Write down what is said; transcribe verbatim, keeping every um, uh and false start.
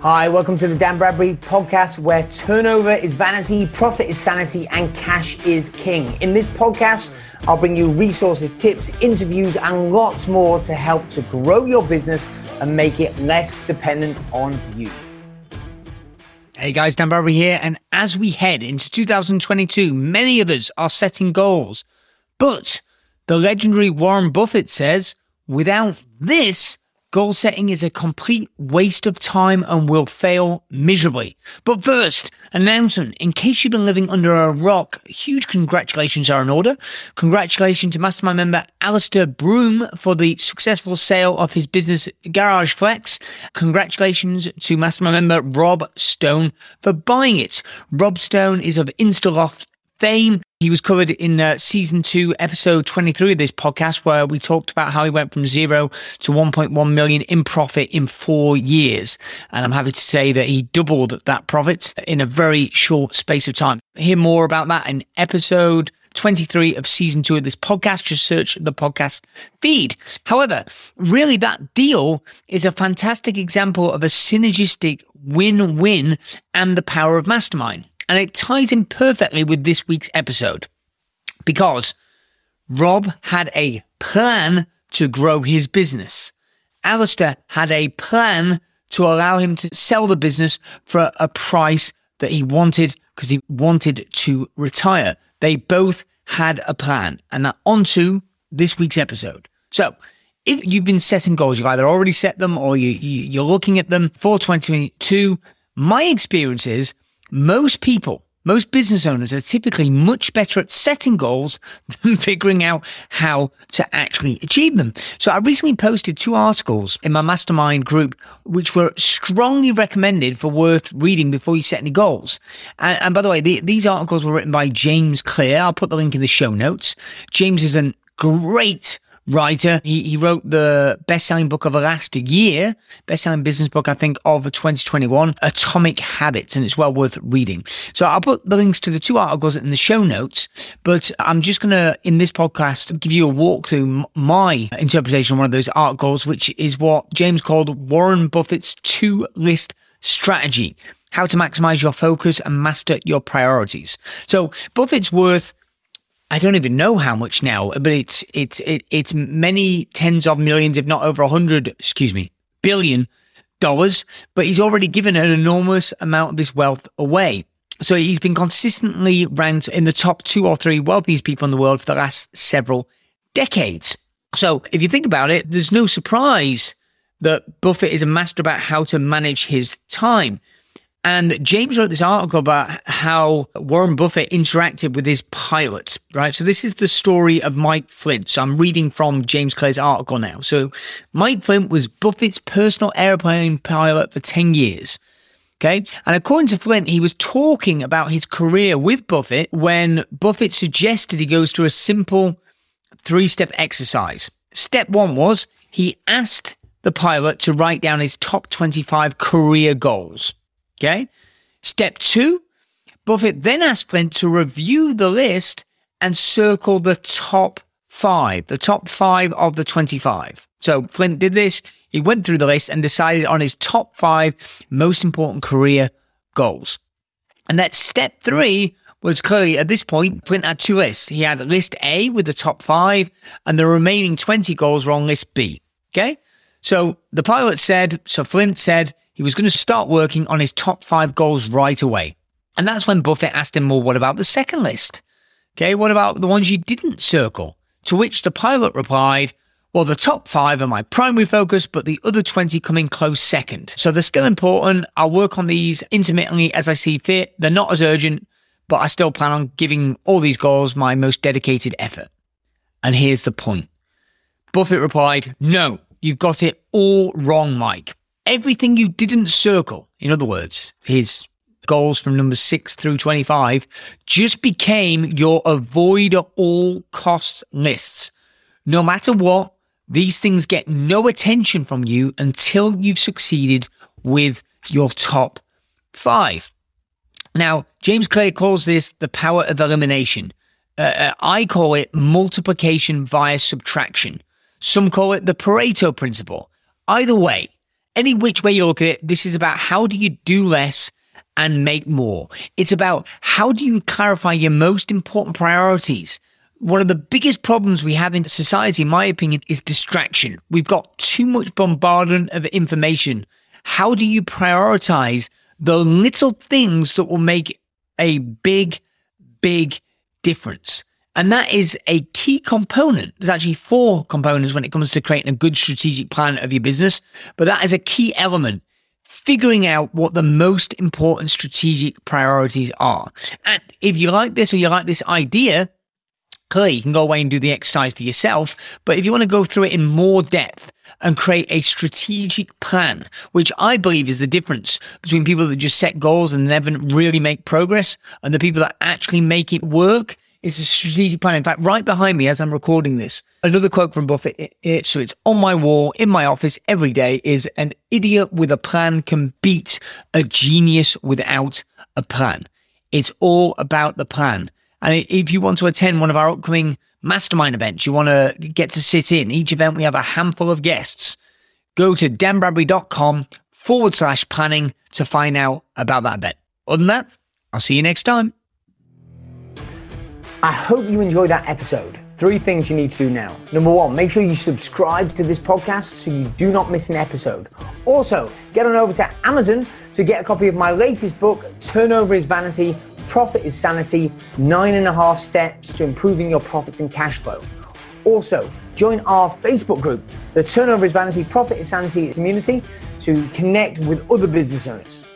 Hi, welcome to the Dan Bradbury podcast, where turnover is vanity, profit is sanity, and cash is king. In this podcast, I'll bring you resources, tips, interviews, and lots more to help to grow your business and make it less dependent on you. Hey guys, Dan Bradbury here, and as we head into two thousand twenty-two, many of us are setting goals. But the legendary Warren Buffett says, without this, goal setting is a complete waste of time and will fail miserably. But first, announcement. In case you've been living under a rock, huge congratulations are in order. Congratulations to Mastermind member Alistair Broom for the successful sale of his business Garage Flex. Congratulations to Mastermind member Rob Stone for buying it. Rob Stone is of Instaloft fame. He was covered in uh, season two, episode twenty-three of this podcast, where we talked about how he went from zero to one point one million in profit in four years. And I'm happy to say that he doubled that profit in a very short space of time. Hear more about that in episode twenty-three of season two of this podcast. Just search the podcast feed. However, really that deal is a fantastic example of a synergistic win-win and the power of Mastermind. And it ties in perfectly with this week's episode because Rob had a plan to grow his business. Alistair had a plan to allow him to sell the business for a price that he wanted because he wanted to retire. They both had a plan. And now on to this week's episode. So if you've been setting goals, you've either already set them or you, you, you're looking at them for twenty twenty-two, my experience is Most people, most business owners are typically much better at setting goals than figuring out how to actually achieve them. So I recently posted two articles in my mastermind group, which were strongly recommended for worth reading before you set any goals. And, and by the way, the, these articles were written by James Clear. I'll put the link in the show notes. James is a great writer. He he wrote the best-selling book of the last year, best-selling business book, I think, of twenty twenty-one, Atomic Habits, and it's well worth reading. So I'll put the links to the two articles in the show notes, but I'm just going to, in this podcast, give you a walk through my interpretation of one of those articles, which is what James called Warren Buffett's two-list strategy, how to maximize your focus and master your priorities. So Buffett's worth, I don't even know how much now, but it's it's it, it's many tens of millions, if not over a hundred, excuse me, billion dollars. But he's already given an enormous amount of his wealth away. So he's been consistently ranked in the top two or three wealthiest people in the world for the last several decades. So if you think about it, there's no surprise that Buffett is a master about how to manage his time. And James wrote this article about how Warren Buffett interacted with his pilot, right? So this is the story of Mike Flint. So I'm reading from James Clear's article now. So Mike Flint was Buffett's personal airplane pilot for ten years. Okay. And according to Flint, he was talking about his career with Buffett when Buffett suggested he goes through a simple three-step exercise. Step one was he asked the pilot to write down his top twenty-five career goals. Okay. Step two, Buffett then asked Flint to review the list and circle the top five, the top five of the twenty-five. So Flint did this. He went through the list and decided on his top five most important career goals. And that step three was clearly, at this point, Flint had two lists. He had list A with the top five, and the remaining twenty goals were on list B. Okay. So the pilot said, so Flint said, he was going to start working on his top five goals right away. And that's when Buffett asked him, well, what about the second list? Okay, what about the ones you didn't circle? To which the pilot replied, well, the top five are my primary focus, but the other twenty come in close second. So they're still important. I'll work on these intermittently as I see fit. They're not as urgent, but I still plan on giving all these goals my most dedicated effort. And here's the point. Buffett replied, no, you've got it all wrong, Mike. Everything you didn't circle, in other words, his goals from number six through twenty-five, just became your avoid at all costs lists. No matter what, these things get no attention from you until you've succeeded with your top five. Now, James Clear calls this the power of elimination. Uh, I call it multiplication via subtraction. Some call it the Pareto principle. Either way, any which way you look at it, this is about how do you do less and make more. It's about how do you clarify your most important priorities. One of the biggest problems we have in society, in my opinion, is distraction. We've got too much bombardment of information. How do you prioritize the little things that will make a big, big difference? And that is a key component. There's actually four components when it comes to creating a good strategic plan of your business, but that is a key element. Figuring out what the most important strategic priorities are. And if you like this or you like this idea, clearly you can go away and do the exercise for yourself. But if you want to go through it in more depth and create a strategic plan, which I believe is the difference between people that just set goals and never really make progress and the people that actually make it work, it's a strategic plan. In fact, right behind me as I'm recording this, another quote from Buffett, it, it, so it's on my wall in my office every day, is an idiot with a plan can beat a genius without a plan. It's all about the plan. And if you want to attend one of our upcoming mastermind events, you want to get to sit in. Each event, we have a handful of guests. Go to danbradbury.com forward slash planning to find out about that event. Other than that, I'll see you next time. I hope you enjoyed that episode. Three things you need to do now. Number one, make sure you subscribe to this podcast so you do not miss an episode. Also, get on over to Amazon to get a copy of my latest book, Turnover is Vanity, Profit is Sanity, nine and a half steps to improving your profits and cash flow. Also, join our Facebook group, the Turnover is Vanity, Profit is Sanity community, to connect with other business owners.